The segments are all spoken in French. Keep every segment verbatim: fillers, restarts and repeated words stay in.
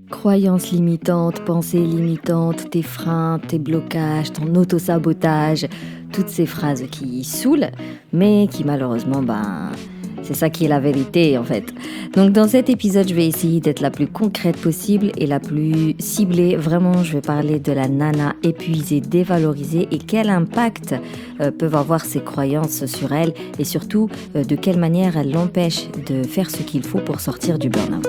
Croyances limitantes, pensées limitantes, tes freins, tes blocages, ton auto-sabotage, toutes ces phrases qui saoulent, mais qui malheureusement, ben, c'est ça qui est la vérité en fait. Donc dans cet épisode, je vais essayer d'être la plus concrète possible et la plus ciblée. Vraiment, je vais parler de la nana épuisée, dévalorisée et quel impact euh, peuvent avoir ces croyances sur elle et surtout euh, de quelle manière elles l'empêchent de faire ce qu'il faut pour sortir du burn-out.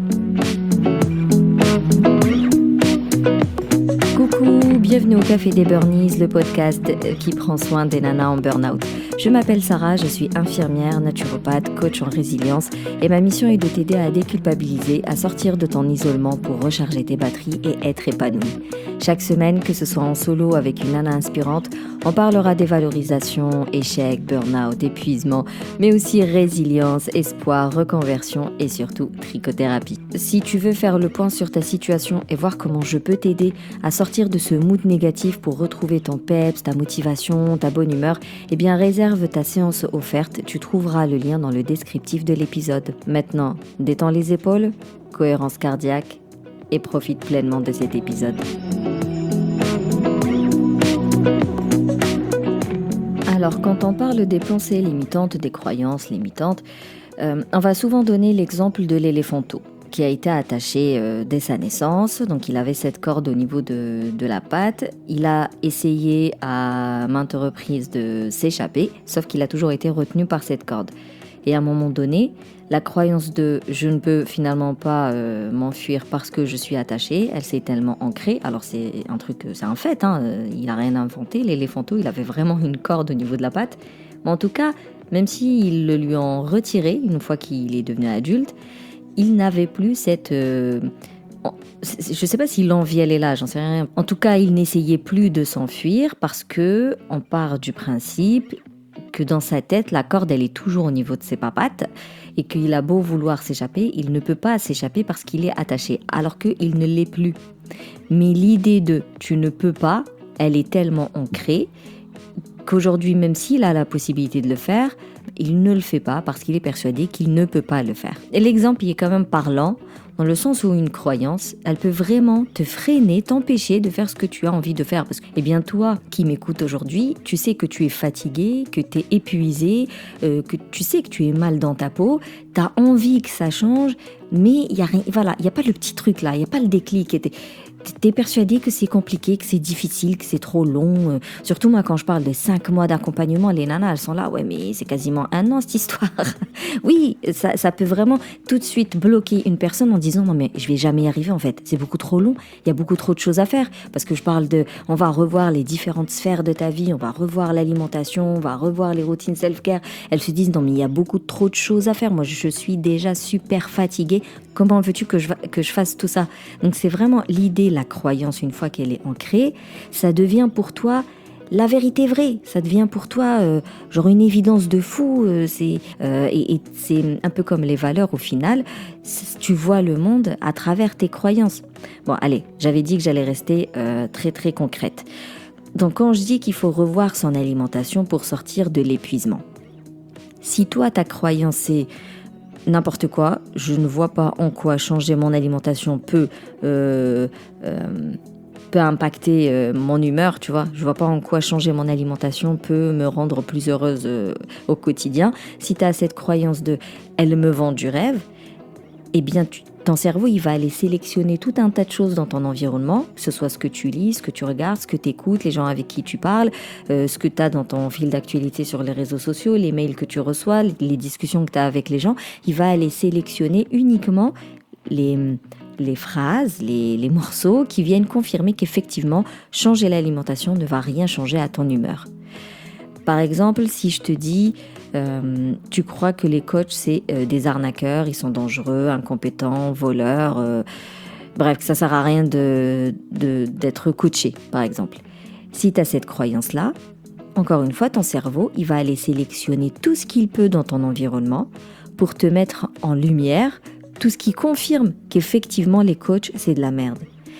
Coucou, bienvenue au Café des Burnies, le podcast qui prend soin des nanas en burn-out. Je m'appelle Sarah, je suis infirmière, naturopathe, coach en résilience et ma mission est de t'aider à déculpabiliser, à sortir de ton isolement pour recharger tes batteries et être épanouie. Chaque semaine, que ce soit en solo avec une nana inspirante, on parlera dévalorisation, échec, burn-out, épuisement, mais aussi résilience, espoir, reconversion et surtout trichothérapie. Si tu veux faire le point sur ta situation et voir comment je peux t'aider à sortir de ce mood négatif pour retrouver ton peps, ta motivation, ta bonne humeur, eh bien réserve ta séance offerte, tu trouveras le lien dans le descriptif de l'épisode. Maintenant, détends les épaules, cohérence cardiaque et profite pleinement de cet épisode. Alors, quand on parle des pensées limitantes, des croyances limitantes, euh, on va souvent donner l'exemple de l'éléphanteau qui a été attaché euh, dès sa naissance. Donc, il avait cette corde au niveau de, de la patte. Il a essayé à maintes reprises de s'échapper, sauf qu'il a toujours été retenu par cette corde. Et à un moment donné, la croyance de « je ne peux finalement pas euh, m'enfuir parce que je suis attachée », elle s'est tellement ancrée. Alors c'est un truc, c'est un fait, hein, il n'a rien inventé. L'éléphanteau, il avait vraiment une corde au niveau de la patte. Mais en tout cas, même s'ils le lui ont retiré une fois qu'il est devenu adulte, il n'avait plus cette... Euh, je ne sais pas s'il enviait les là, j'en sais rien. En tout cas, il n'essayait plus de s'enfuir parce que on part du principe que dans sa tête, la corde, elle est toujours au niveau de ses papates et qu'il a beau vouloir s'échapper, il ne peut pas s'échapper parce qu'il est attaché, alors qu'il ne l'est plus. Mais l'idée de « tu ne peux pas », elle est tellement ancrée qu'aujourd'hui, même s'il a la possibilité de le faire, il ne le fait pas parce qu'il est persuadé qu'il ne peut pas le faire. Et l'exemple il est quand même parlant, dans le sens où une croyance, elle peut vraiment te freiner, t'empêcher de faire ce que tu as envie de faire. Parce que, eh bien, toi qui m'écoutes aujourd'hui, tu sais que tu es fatigué, que tu es épuisé, euh, que tu sais que tu es mal dans ta peau, tu as envie que ça change, mais il n'y a rien, voilà, il n'y a pas le petit truc là, il n'y a pas le déclic. Tu es persuadé que c'est compliqué, que c'est difficile, que c'est trop long. Euh, surtout moi, quand je parle de cinq mois d'accompagnement, les nanas, elles sont là, ouais, mais c'est quasiment un an cette histoire. Oui, ça, ça peut vraiment tout de suite bloquer une personne en disant, non mais je vais jamais y arriver en fait, c'est beaucoup trop long, il y a beaucoup trop de choses à faire. Parce que je parle de, on va revoir les différentes sphères de ta vie, on va revoir l'alimentation, on va revoir les routines self-care. Elles se disent, non mais il y a beaucoup trop de choses à faire, moi je suis déjà super fatiguée, comment veux-tu que je, que je fasse tout ça? Donc c'est vraiment l'idée, la croyance, une fois qu'elle est ancrée, ça devient pour toi la vérité vraie. Ça devient pour toi euh, genre une évidence de fou. Euh, c'est, euh, et, et c'est un peu comme les valeurs au final. Tu vois le monde à travers tes croyances. Bon, allez, j'avais dit que j'allais rester euh, très très concrète. Donc quand je dis qu'il faut revoir son alimentation pour sortir de l'épuisement, si toi ta croyance c'est n'importe quoi, je ne vois pas en quoi changer mon alimentation peut, euh, euh, peut impacter euh, mon humeur, tu vois. Je ne vois pas en quoi changer mon alimentation peut me rendre plus heureuse euh, au quotidien. Si tu as cette croyance de « elle me vend du rêve », eh bien, tu, ton cerveau, il va aller sélectionner tout un tas de choses dans ton environnement, que ce soit ce que tu lis, ce que tu regardes, ce que tu écoutes, les gens avec qui tu parles, euh, ce que tu as dans ton fil d'actualité sur les réseaux sociaux, les mails que tu reçois, les discussions que tu as avec les gens. Il va aller sélectionner uniquement les, les phrases, les, les morceaux qui viennent confirmer qu'effectivement, changer l'alimentation ne va rien changer à ton humeur. Par exemple, si je te dis... Euh, tu crois que les coachs, c'est euh, des arnaqueurs, ils sont dangereux, incompétents, voleurs, euh, bref, que ça sert à rien de, de, d'être coaché, par exemple. Si tu as cette croyance-là, encore une fois, ton cerveau, il va aller sélectionner tout ce qu'il peut dans ton environnement pour te mettre en lumière tout ce qui confirme qu'effectivement, les coachs, c'est de la merde.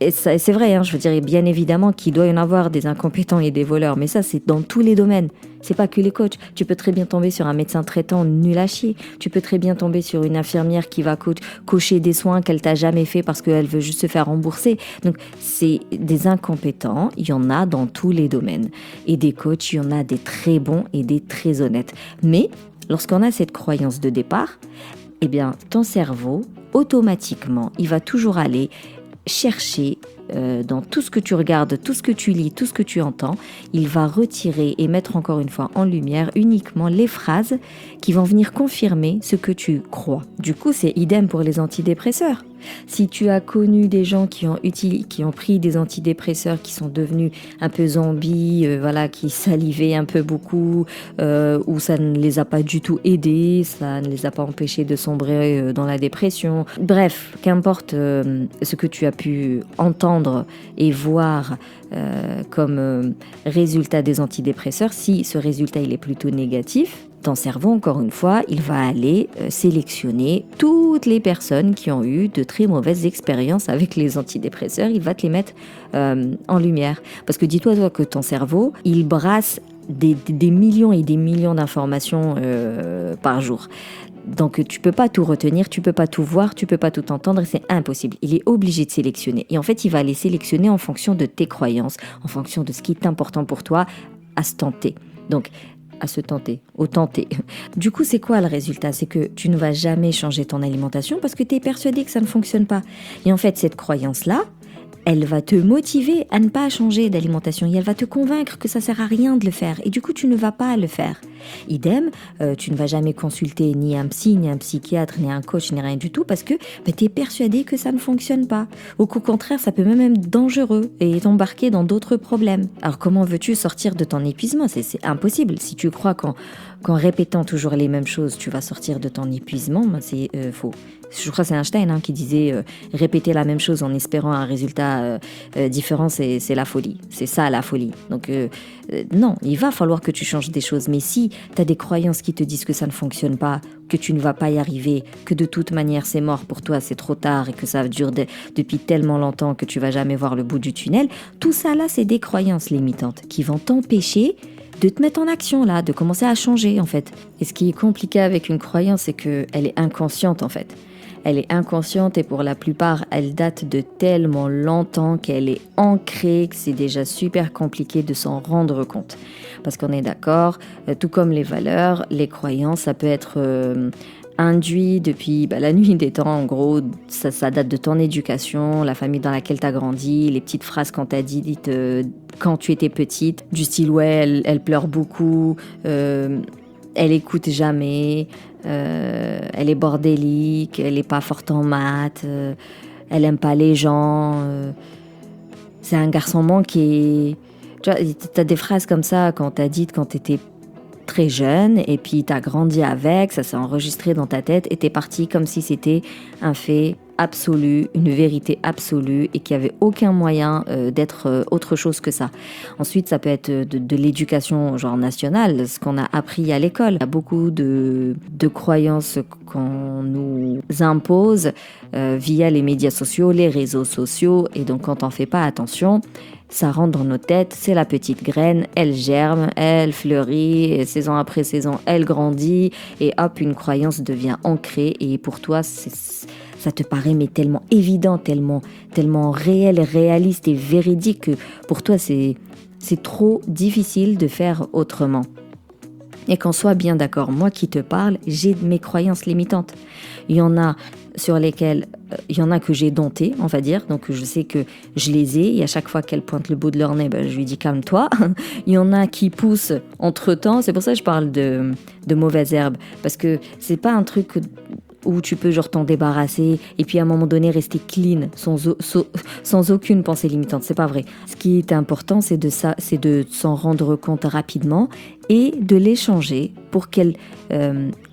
et ça, c'est vrai, hein, je veux dire, bien évidemment qu'il doit y en avoir des incompétents et des voleurs, mais ça, c'est dans tous les domaines. C'est pas que les coachs. Tu peux très bien tomber sur un médecin traitant nul à chier. Tu peux très bien tomber sur une infirmière qui va co- cocher des soins qu'elle t'a jamais fait parce qu'elle veut juste se faire rembourser. Donc, c'est des incompétents. Il y en a dans tous les domaines. Et des coachs, il y en a des très bons et des très honnêtes. Mais, lorsqu'on a cette croyance de départ, eh bien, ton cerveau, automatiquement, il va toujours aller chercher euh, dans tout ce que tu regardes, tout ce que tu lis, tout ce que tu entends, il va retirer et mettre encore une fois en lumière uniquement les phrases qui vont venir confirmer ce que tu crois. Du coup, c'est idem pour les antidépresseurs. Si tu as connu des gens qui ont, util- qui ont pris des antidépresseurs, qui sont devenus un peu zombies, euh, voilà, qui salivaient un peu beaucoup, euh, ou ça ne les a pas du tout aidés, ça ne les a pas empêchés de sombrer euh, dans la dépression. Bref, qu'importe euh, ce que tu as pu entendre et voir euh, comme euh, résultat des antidépresseurs, si ce résultat il est plutôt négatif, ton cerveau, encore une fois, il va aller euh, sélectionner toutes les personnes qui ont eu de très mauvaises expériences avec les antidépresseurs. Il va te les mettre euh, en lumière. Parce que dis-toi toi que ton cerveau, il brasse des, des millions et des millions d'informations euh, par jour. Donc tu peux pas tout retenir, tu peux pas tout voir, tu peux pas tout entendre, et c'est impossible. Il est obligé de sélectionner. Et en fait, il va les sélectionner en fonction de tes croyances, en fonction de ce qui est important pour toi à ce temps T. Donc, à se tenter, au tenter. Du coup, c'est quoi le résultat? C'est que tu ne vas jamais changer ton alimentation parce que tu es persuadé que ça ne fonctionne pas. Et en fait, cette croyance-là, elle va te motiver à ne pas changer d'alimentation et elle va te convaincre que ça sert à rien de le faire. Et du coup, tu ne vas pas le faire. Idem, euh, tu ne vas jamais consulter ni un psy, ni un psychiatre, ni un coach, ni rien du tout parce que bah, tu es persuadé que ça ne fonctionne pas. Ou qu'au contraire, ça peut même être dangereux et t'embarquer dans d'autres problèmes. Alors comment veux-tu sortir de ton épuisement? c'est, c'est impossible. Si tu crois qu'en, qu'en répétant toujours les mêmes choses, tu vas sortir de ton épuisement, bah, c'est euh, faux. Je crois que c'est Einstein hein, qui disait euh, répéter la même chose en espérant un résultat euh, euh, différent, c'est, c'est la folie. C'est ça la folie. Donc euh, euh, non, il va falloir que tu changes des choses. Mais si tu as des croyances qui te disent que ça ne fonctionne pas, que tu ne vas pas y arriver, que de toute manière c'est mort pour toi, c'est trop tard et que ça dure de, depuis tellement longtemps que tu vas jamais voir le bout du tunnel, tout ça là c'est des croyances limitantes qui vont t'empêcher de te mettre en action là, de commencer à changer en fait. Et ce qui est compliqué avec une croyance, c'est qu'elle est inconsciente en fait. Elle est inconsciente et pour la plupart, elle date de tellement longtemps qu'elle est ancrée que c'est déjà super compliqué de s'en rendre compte. Parce qu'on est d'accord, euh, tout comme les valeurs, les croyances, ça peut être euh, induit depuis bah, la nuit des temps. En gros, ça, ça date de ton éducation, la famille dans laquelle tu as grandi, les petites phrases qu'on t'a dites euh, quand tu étais petite, du style ouais, elle, elle pleure beaucoup, euh, elle écoute jamais, euh, elle est bordélique, elle est pas forte en maths, euh, elle aime pas les gens, euh, c'est un garçon manqué. Tu vois, t'as des phrases comme ça quand t'as dites quand t'étais très jeune et puis t'as grandi avec, ça s'est enregistré dans ta tête et t'es parti comme si c'était un fait absolu, une vérité absolue et qu'il n'y avait aucun moyen euh, d'être euh, autre chose que ça. Ensuite, ça peut être de, de l'éducation genre nationale, ce qu'on a appris à l'école. Il y a beaucoup de, de croyances qu'on nous impose euh, via les médias sociaux, les réseaux sociaux et donc quand on ne fait pas attention, ça rentre dans nos têtes, c'est la petite graine, elle germe, elle fleurit, et saison après saison, elle grandit, et hop, une croyance devient ancrée, et pour toi, c'est, ça te paraît mais tellement évident, tellement, tellement réel, réaliste et véridique que pour toi, c'est, c'est trop difficile de faire autrement. Et qu'on soit bien d'accord, moi qui te parle, j'ai mes croyances limitantes. Il y en a sur lesquelles, euh, il y en a que j'ai domptées, on va dire, donc je sais que je les ai, et à chaque fois qu'elle pointe le bout de leur nez, ben, je lui dis calme-toi. Il y en a qui poussent entre-temps, c'est pour ça que je parle de, de mauvaises herbes, parce que c'est pas un truc où tu peux genre t'en débarrasser et puis à un moment donné rester clean sans, sans, sans aucune pensée limitante, c'est pas vrai. Ce qui est important, c'est de, ça, c'est de s'en rendre compte rapidement et de les changer pour qu'elles, euh,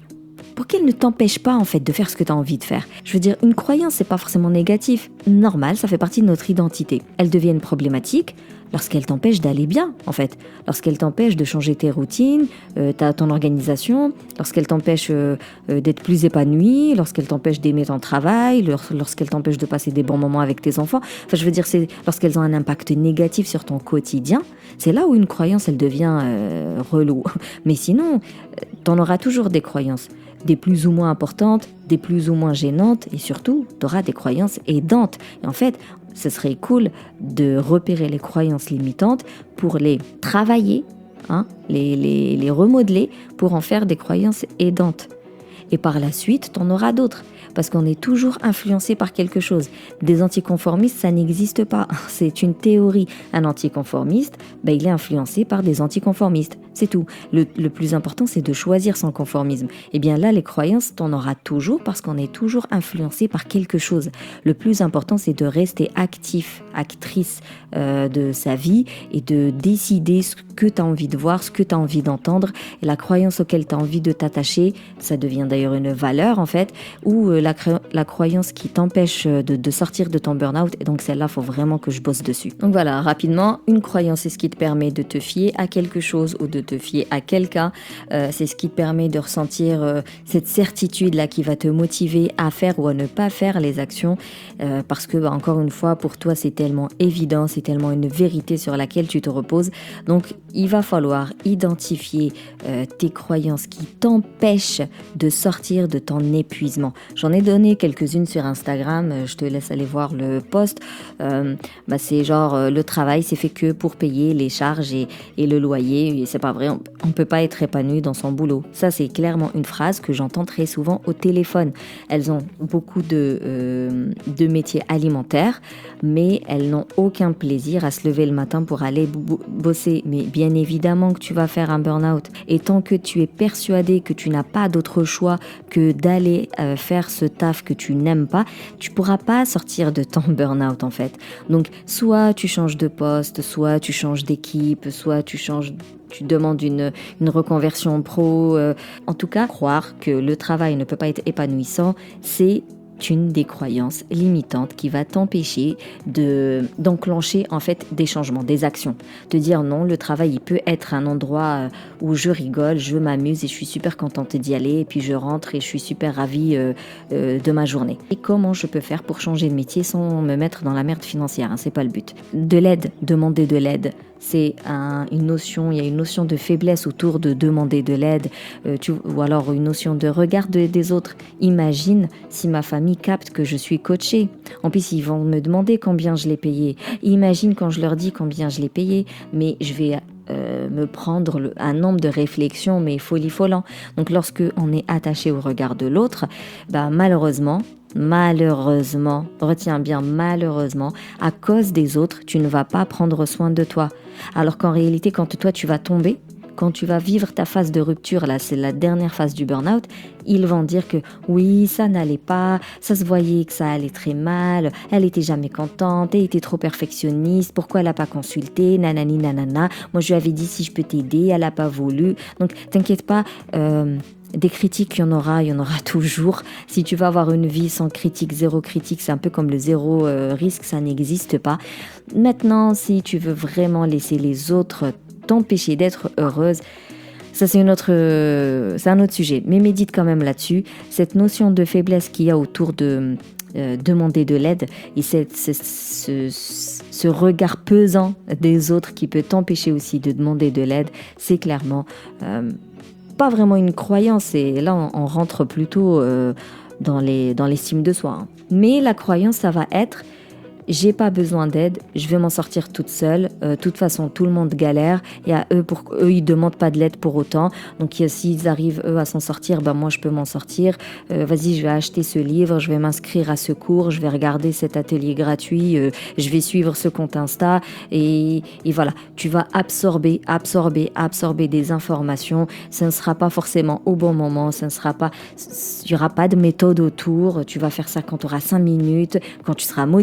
pour qu'elle ne t'empêche pas en fait de faire ce que tu as envie de faire. Je veux dire, une croyance, c'est pas forcément négatif. Normal, ça fait partie de notre identité. Elles deviennent problématiques lorsqu'elles t'empêchent d'aller bien, en fait. Lorsqu'elles t'empêchent de changer tes routines, euh, ta, ton organisation, lorsqu'elles t'empêchent euh, euh, d'être plus épanoui, lorsqu'elles t'empêchent d'aimer ton travail, lors, lorsqu'elles t'empêchent de passer des bons moments avec tes enfants. Enfin, je veux dire, c'est lorsqu'elles ont un impact négatif sur ton quotidien, c'est là où une croyance, elle devient euh, relou. Mais sinon, t'en auras toujours des croyances. Des plus ou moins importantes, des plus ou moins gênantes, et surtout, tu auras des croyances aidantes. Et en fait, ce serait cool de repérer les croyances limitantes pour les travailler, hein, les, les, les remodeler pour en faire des croyances aidantes. Et par la suite, tu en auras d'autres. Parce qu'on est toujours influencé par quelque chose. Des anticonformistes, ça n'existe pas. C'est une théorie. Un anticonformiste, ben, il est influencé par des anticonformistes. C'est tout. Le, le plus important, c'est de choisir son conformisme. Et bien là, les croyances, t'en auras toujours parce qu'on est toujours influencé par quelque chose. Le plus important, c'est de rester actif, actrice euh, de sa vie et de décider ce que tu as envie de voir, ce que tu as envie d'entendre. Et la croyance auquel tu as envie de t'attacher, ça devient d'ailleurs une valeur en fait, ou euh, la, la croyance qui t'empêche de, de sortir de ton burn-out. Et donc celle-là, il faut vraiment que je bosse dessus. Donc voilà, rapidement, une croyance, c'est ce qui te permet de te fier à quelque chose ou de te fier à quelqu'un. Euh, c'est ce qui te permet de ressentir euh, cette certitude-là qui va te motiver à faire ou à ne pas faire les actions. Euh, parce que, bah, encore une fois, pour toi, c'est tellement évident, c'est tellement une vérité sur laquelle tu te reposes. Donc, il va falloir identifier euh, tes croyances qui t'empêchent de sortir de ton épuisement. J'en ai donné quelques-unes sur Instagram, je te laisse aller voir le post. Euh, bah, c'est genre, euh, le travail, c'est fait que pour payer les charges et, et le loyer. Et c'est pas vrai, on, on peut pas être épanoui dans son boulot. Ça, c'est clairement une phrase que j'entends très souvent au téléphone. Elles ont beaucoup de, euh, de métiers alimentaires, mais elles n'ont aucun plaisir à se lever le matin pour aller bo- bosser. Mais bien évidemment que tu vas faire un burn-out. Et tant que tu es persuadé que tu n'as pas d'autre choix que d'aller euh, faire ce taf que tu n'aimes pas, tu pourras pas sortir de ton burn-out en fait. Donc soit tu changes de poste, soit tu changes d'équipe, soit tu changes, tu demandes une, une reconversion pro. Euh, en tout cas, croire que le travail ne peut pas être épanouissant, c'est une des croyances limitantes qui va t'empêcher de, d'enclencher en fait des changements, des actions. Te dire non, le travail il peut être un endroit où je rigole, je m'amuse et je suis super contente d'y aller et puis je rentre et je suis super ravie euh, euh, de ma journée. Et comment je peux faire pour changer de métier sans me mettre dans la merde financière, hein, c'est pas le but. De l'aide, demander de l'aide. C'est un, une notion, il y a une notion de faiblesse autour de demander de l'aide, euh, tu, ou alors une notion de regard de, des autres. Imagine si ma famille capte que je suis coachée. En plus, ils vont me demander combien je l'ai payé. Imagine quand je leur dis combien je l'ai payé, mais je vais euh, me prendre le, un nombre de réflexions, mais folie folant. Donc, lorsque on est attaché au regard de l'autre, bah, malheureusement, Malheureusement, retiens bien malheureusement, à cause des autres, tu ne vas pas prendre soin de toi. Alors qu'en réalité, quand toi tu vas tomber, quand tu vas vivre ta phase de rupture, là c'est la dernière phase du burn-out, ils vont dire que oui, ça n'allait pas, ça se voyait que ça allait très mal, elle était jamais contente, elle était trop perfectionniste, pourquoi elle n'a pas consulté, nanani nanana, moi je lui avais dit si je peux t'aider, elle n'a pas voulu. Donc t'inquiète pas, euh, des critiques, il y en aura, il y en aura toujours. Si tu vas avoir une vie sans critique, zéro critique, c'est un peu comme le zéro euh, risque, ça n'existe pas. Maintenant, si tu veux vraiment laisser les autres t'empêcher d'être heureuse, ça c'est, une autre, euh, c'est un autre sujet. Mais médite quand même là-dessus. Cette notion de faiblesse qu'il y a autour de euh, demander de l'aide et cette, ce, ce, ce regard pesant des autres qui peut t'empêcher aussi de demander de l'aide, c'est clairement... Euh, pas vraiment une croyance et là on, on rentre plutôt euh, dans, les, dans l'estime de soi, hein. Mais la croyance ça va être j'ai pas besoin d'aide, je vais m'en sortir toute seule, de euh, toute façon tout le monde galère et à eux, pour eux ils demandent pas de l'aide pour autant, donc s'ils arrivent eux à s'en sortir, ben moi je peux m'en sortir, euh, vas-y je vais acheter ce livre, je vais m'inscrire à ce cours, je vais regarder cet atelier gratuit, euh, je vais suivre ce compte Insta et, et voilà, tu vas absorber, absorber, absorber des informations, ça ne sera pas forcément au bon moment, ça ne sera pas, il y aura pas de méthode autour, tu vas faire ça quand tu auras cinq minutes, quand tu seras motivé,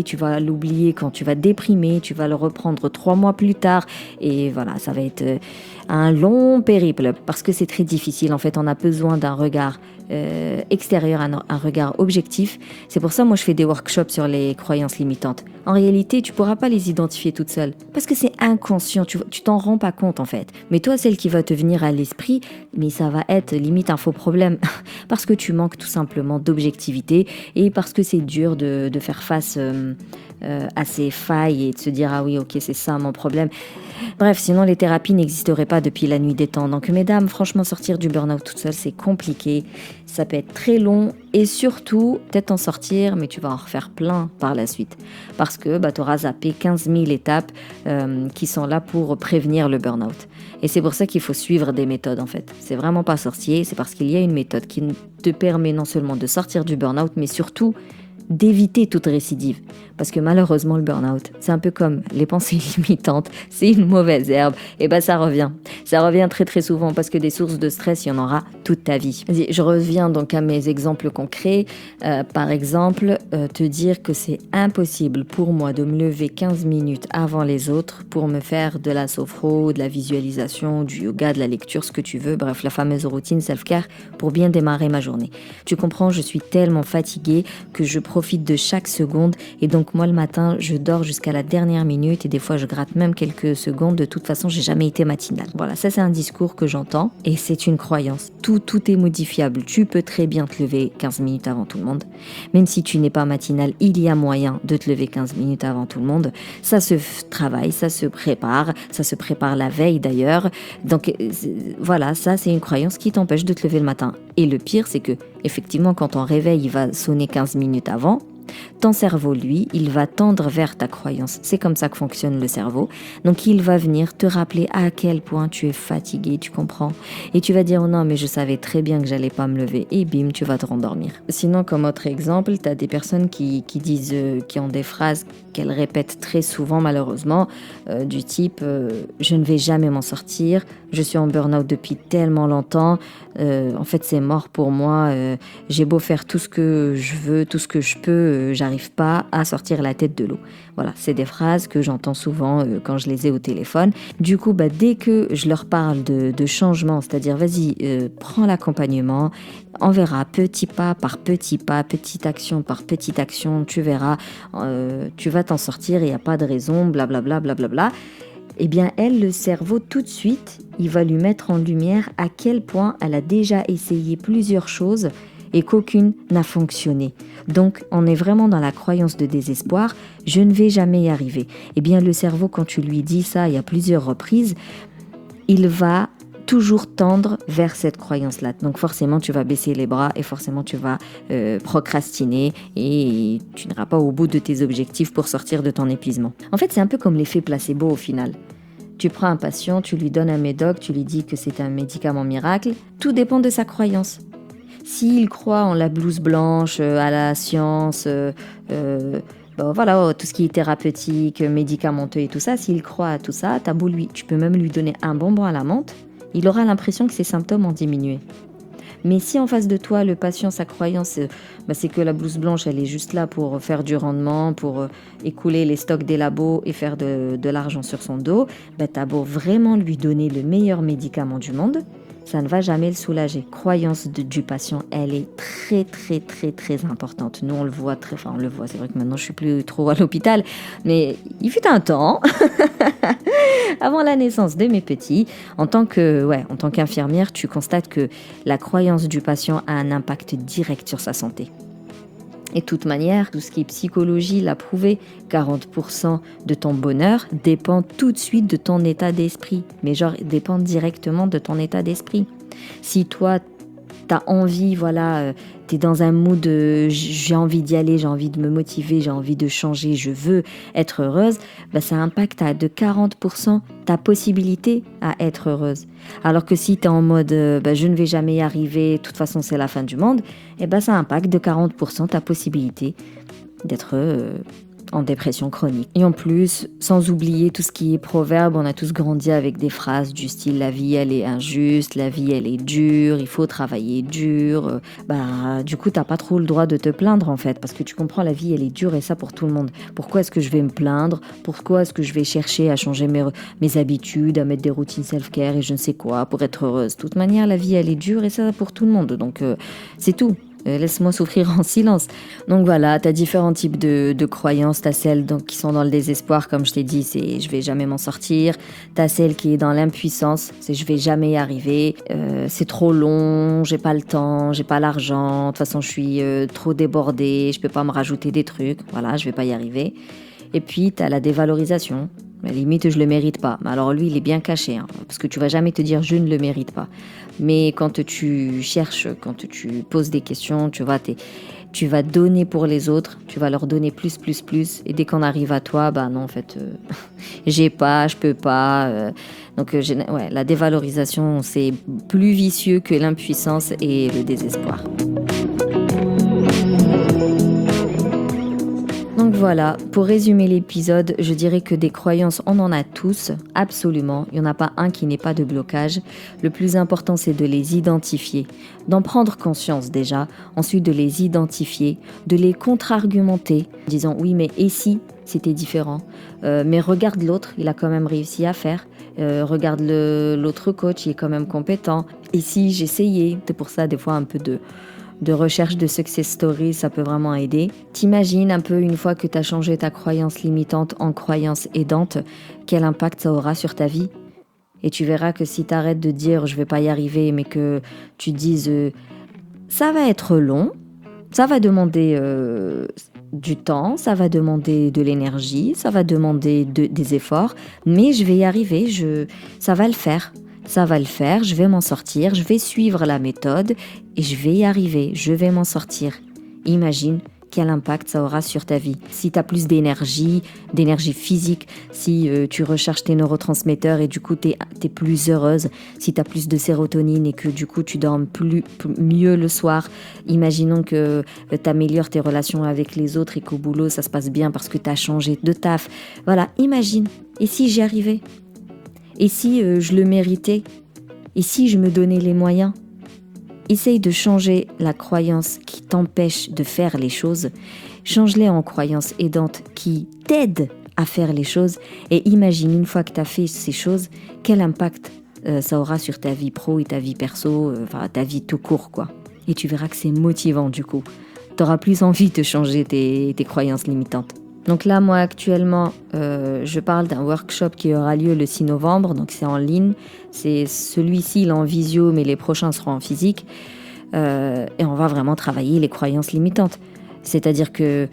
l'oublier, tu vas l'oublier quand tu vas déprimer, tu vas le reprendre trois mois plus tard et voilà, ça va être un long périple parce que c'est très difficile. En fait, on a besoin d'un regard euh, extérieur, un, un regard objectif. C'est pour ça, moi, je fais des workshops sur les croyances limitantes. En réalité, tu pourras pas les identifier toute seule parce que c'est inconscient, tu, tu t'en rends pas compte en fait. Mais toi, celle qui va te venir à l'esprit, mais ça va être limite un faux problème parce que tu manques tout simplement d'objectivité et parce que c'est dur de, de faire face euh, euh, à ces failles et de se dire ah oui, ok, c'est ça mon problème. Bref, sinon les thérapies n'existeraient pas depuis la nuit des temps. Donc mesdames, franchement, sortir du burn-out toute seule, c'est compliqué. Ça peut être très long et surtout, peut-être en sortir, mais tu vas en refaire plein par la suite. Parce que bah, tu auras zappé quinze mille étapes euh, qui sont là pour prévenir le burn-out. Et c'est pour ça qu'il faut suivre des méthodes en fait. C'est vraiment pas sorcier, c'est parce qu'il y a une méthode qui te permet non seulement de sortir du burn-out, mais surtout d'éviter toute récidive. Parce que malheureusement, le burn-out, c'est un peu comme les pensées limitantes, c'est une mauvaise herbe, et ben ça revient. Ça revient très très souvent parce que des sources de stress, il y en aura toute ta vie. Je reviens donc à mes exemples concrets. Euh, par exemple, euh, te dire que c'est impossible pour moi de me lever quinze minutes avant les autres pour me faire de la sophro, de la visualisation, du yoga, de la lecture, ce que tu veux, bref, la fameuse routine self-care pour bien démarrer ma journée. Tu comprends, je suis tellement fatiguée que je profite de chaque seconde et donc moi le matin je dors jusqu'à la dernière minute et des fois je gratte même quelques secondes. De toute façon j'ai jamais été matinale. Voilà, ça c'est un discours que j'entends et c'est une croyance. Tout, tout est modifiable. Tu peux très bien te lever quinze minutes avant tout le monde. Même si tu n'es pas matinale, il y a moyen de te lever quinze minutes avant tout le monde. Ça se travaille, ça se prépare, ça se prépare la veille d'ailleurs. Donc voilà, ça c'est une croyance qui t'empêche de te lever le matin. Et le pire c'est que effectivement quand ton réveil il va sonner quinze minutes avant, ton cerveau, lui, il va tendre vers ta croyance. C'est comme ça que fonctionne le cerveau. Donc, il va venir te rappeler à quel point tu es fatigué, tu comprends? Et tu vas dire, oh non, mais je savais très bien que j'allais pas me lever. Et bim, tu vas te rendormir. Sinon, comme autre exemple, tu as des personnes qui, qui disent, euh, qui ont des phrases qu'elles répètent très souvent, malheureusement, euh, du type, euh, je ne vais jamais m'en sortir, je suis en burn-out depuis tellement longtemps, euh, en fait, c'est mort pour moi, euh, j'ai beau faire tout ce que je veux, tout ce que je peux, euh, j'arrive pas à sortir la tête de l'eau. Voilà, c'est des phrases que j'entends souvent euh, quand je les ai au téléphone. Du coup, bah, dès que je leur parle de, de changement, c'est-à-dire vas-y, euh, prends l'accompagnement, on verra petit pas par petit pas, petite action par petite action, tu verras, euh, tu vas t'en sortir, il n'y a pas de raison, blablabla, blablabla. Eh bien, elle, le cerveau, tout de suite, il va lui mettre en lumière à quel point elle a déjà essayé plusieurs choses et qu'aucune n'a fonctionné. Donc, on est vraiment dans la croyance de désespoir, je ne vais jamais y arriver. Eh bien, le cerveau, quand tu lui dis ça, il y a plusieurs reprises, il va toujours tendre vers cette croyance-là. Donc forcément, tu vas baisser les bras et forcément, tu vas euh, procrastiner et tu n'iras pas au bout de tes objectifs pour sortir de ton épuisement. En fait, c'est un peu comme l'effet placebo au final. Tu prends un patient, tu lui donnes un médoc, tu lui dis que c'est un médicament miracle. Tout dépend de sa croyance. S'il croit en la blouse blanche, à la science, euh, euh, ben voilà, tout ce qui est thérapeutique, médicamenteux et tout ça, s'il croit à tout ça, t'as beau lui, tu peux même lui donner un bonbon à la menthe, il aura l'impression que ses symptômes ont diminué. Mais si en face de toi, le patient, sa croyance, bah c'est que la blouse blanche, elle est juste là pour faire du rendement, pour écouler les stocks des labos et faire de, de l'argent sur son dos, bah t'as beau vraiment lui donner le meilleur médicament du monde, ça ne va jamais le soulager. Croyance de, du patient, elle est très très très très importante. Nous on le voit très, enfin on le voit, c'est vrai que maintenant je suis plus trop à l'hôpital, mais il fut un temps, avant la naissance de mes petits, en tant que, ouais, en tant qu'infirmière, tu constates que la croyance du patient a un impact direct sur sa santé. Et de toute manière, tout ce qui est psychologie l'a prouvé, quarante pour cent de ton bonheur dépend tout de suite de ton état d'esprit. Mais genre, dépend directement de ton état d'esprit. Si toi, t'as envie, voilà, euh, t'es dans un mood, euh, j'ai envie d'y aller, j'ai envie de me motiver, j'ai envie de changer, je veux être heureuse, bah ça impacte à de quarante pour cent ta possibilité à être heureuse. Alors que si t'es en mode, euh, bah, je ne vais jamais y arriver, de toute façon c'est la fin du monde, et bah ça impacte de quarante pour cent ta possibilité d'être euh, en dépression chronique. Et en plus, sans oublier tout ce qui est proverbe, on a tous grandi avec des phrases du style « la vie elle est injuste »,« la vie elle est dure »,« il faut travailler dur ». Bah, du coup, t'as pas trop le droit de te plaindre en fait, parce que tu comprends, la vie elle est dure et ça pour tout le monde. Pourquoi est-ce que je vais me plaindre ? Pourquoi est-ce que je vais chercher à changer mes, mes habitudes, à mettre des routines self-care et je ne sais quoi pour être heureuse ? De toute manière, la vie elle est dure et ça pour tout le monde, donc euh, c'est tout. Euh, laisse-moi souffrir en silence. Donc voilà, tu as différents types de, de croyances. Tu as celles donc, qui sont dans le désespoir, comme je t'ai dit, c'est je vais jamais m'en sortir. Tu as celle qui est dans l'impuissance, c'est je vais jamais y arriver. Euh, c'est trop long, j'ai pas le temps, j'ai pas l'argent. De toute façon, je suis euh, trop débordée, je peux pas me rajouter des trucs. Voilà, je vais pas y arriver. Et puis, tu as la dévalorisation. À la limite, je le mérite pas. Alors lui, il est bien caché, hein, parce que tu vas jamais te dire je ne le mérite pas. Mais quand tu cherches, quand tu poses des questions, tu vois, t'es, tu vas donner pour les autres, tu vas leur donner plus, plus, plus. Et dès qu'on arrive à toi, bah non, en fait, euh, j'ai pas, je peux pas. Euh, donc, euh, ouais, la dévalorisation, c'est plus vicieux que l'impuissance et le désespoir. Donc voilà, pour résumer l'épisode, je dirais que des croyances, on en a tous, absolument. Il n'y en a pas un qui n'ait pas de blocage. Le plus important, c'est de les identifier, d'en prendre conscience déjà, ensuite de les identifier, de les contre-argumenter, en disant oui, mais et si c'était différent, euh, mais regarde l'autre, il a quand même réussi à faire. Euh, regarde le, l'autre coach, il est quand même compétent. Et si j'essayais, c'est pour ça des fois un peu de... de recherche de success stories, ça peut vraiment aider. T'imagines un peu, une fois que tu as changé ta croyance limitante en croyance aidante, quel impact ça aura sur ta vie ? Et tu verras que si tu arrêtes de dire « je vais pas y arriver », mais que tu dises euh, « ça va être long, ça va demander euh, du temps, ça va demander de l'énergie, ça va demander de, des efforts, mais je vais y arriver, je, ça va le faire ». Ça va le faire, je vais m'en sortir, je vais suivre la méthode et je vais y arriver, je vais m'en sortir. Imagine quel impact ça aura sur ta vie. Si tu as plus d'énergie, d'énergie physique, si euh, tu recharges tes neurotransmetteurs et du coup tu es plus heureuse, si tu as plus de sérotonine et que du coup tu dors plus, plus, mieux le soir, imaginons que euh, tu améliores tes relations avec les autres et qu'au boulot ça se passe bien parce que tu as changé de taf. Voilà, imagine, et si j'y arrivais ? Et si euh, je le méritais ? Et si je me donnais les moyens ? Essaye de changer la croyance qui t'empêche de faire les choses. Change-les en croyance aidante qui t'aide à faire les choses. Et imagine, une fois que tu as fait ces choses, quel impact euh, ça aura sur ta vie pro et ta vie perso, euh, enfin ta vie tout court, quoi. Et tu verras que c'est motivant du coup. Tu auras plus envie de changer tes, tes croyances limitantes. Donc là, moi, actuellement, euh, je parle d'un workshop qui aura lieu le six novembre, donc c'est en ligne. C'est celui-ci, il est en visio, mais les prochains seront en physique. Euh, et on va vraiment travailler les croyances limitantes. C'est-à-dire que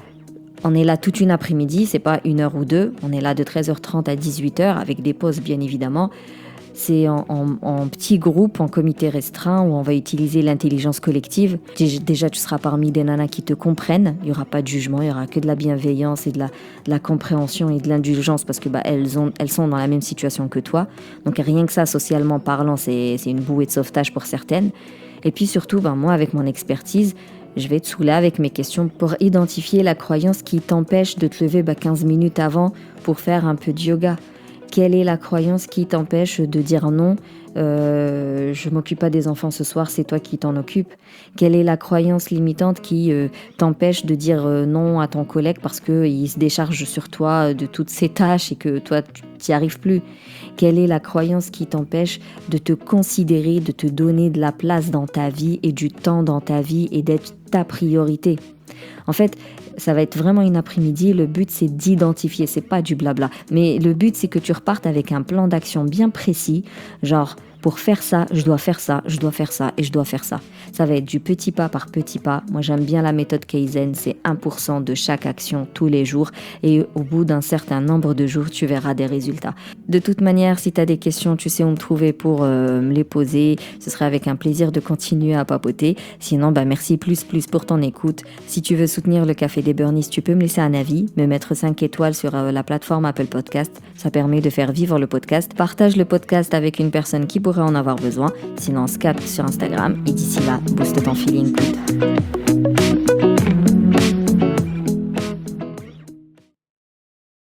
on est là toute une après-midi, c'est pas une heure ou deux. On est là de treize heures trente à dix-huit heures, avec des pauses, bien évidemment. C'est en, en, en petits groupes, en comité restreint, où on va utiliser l'intelligence collective. Déjà, tu seras parmi des nanas qui te comprennent. Il n'y aura pas de jugement, il n'y aura que de la bienveillance et de la, de la compréhension et de l'indulgence parce que bah, elles, ont, elles sont dans la même situation que toi. Donc rien que ça, socialement parlant, c'est, c'est une bouée de sauvetage pour certaines. Et puis surtout, bah, moi, avec mon expertise, je vais te saouler avec mes questions pour identifier la croyance qui t'empêche de te lever bah, quinze minutes avant pour faire un peu de yoga. Quelle est la croyance qui t'empêche de dire non, euh, je m'occupe pas des enfants ce soir, c'est toi qui t'en occupes? Quelle est la croyance limitante qui euh, t'empêche de dire euh, non à ton collègue parce qu'il se décharge sur toi de toutes ses tâches et que toi, tu n'y arrives plus? Quelle est la croyance qui t'empêche de te considérer, de te donner de la place dans ta vie et du temps dans ta vie et d'être ta priorité? En fait, ça va être vraiment une après-midi. Le but, c'est d'identifier, c'est pas du blabla. Mais le but, c'est que tu repartes avec un plan d'action bien précis. Genre, pour faire ça, je dois faire ça, je dois faire ça et je dois faire ça. Ça va être du petit pas par petit pas. Moi, j'aime bien la méthode Kaizen. C'est un pour cent de chaque action tous les jours. Et au bout d'un certain nombre de jours, tu verras des résultats. De toute manière, si tu as des questions, tu sais où me trouver pour euh, me les poser. Ce serait avec un plaisir de continuer à papoter. Sinon, bah, merci plus plus pour ton écoute. Si tu veux soutenir le Café des Burnies, tu peux me laisser un avis, me mettre cinq étoiles sur euh, la plateforme Apple Podcast. Ça permet de faire vivre le podcast. Partage le podcast avec une personne qui pourrait en avoir besoin. Sinon, on se capte sur Instagram. Et d'ici là, booste ton feeling good.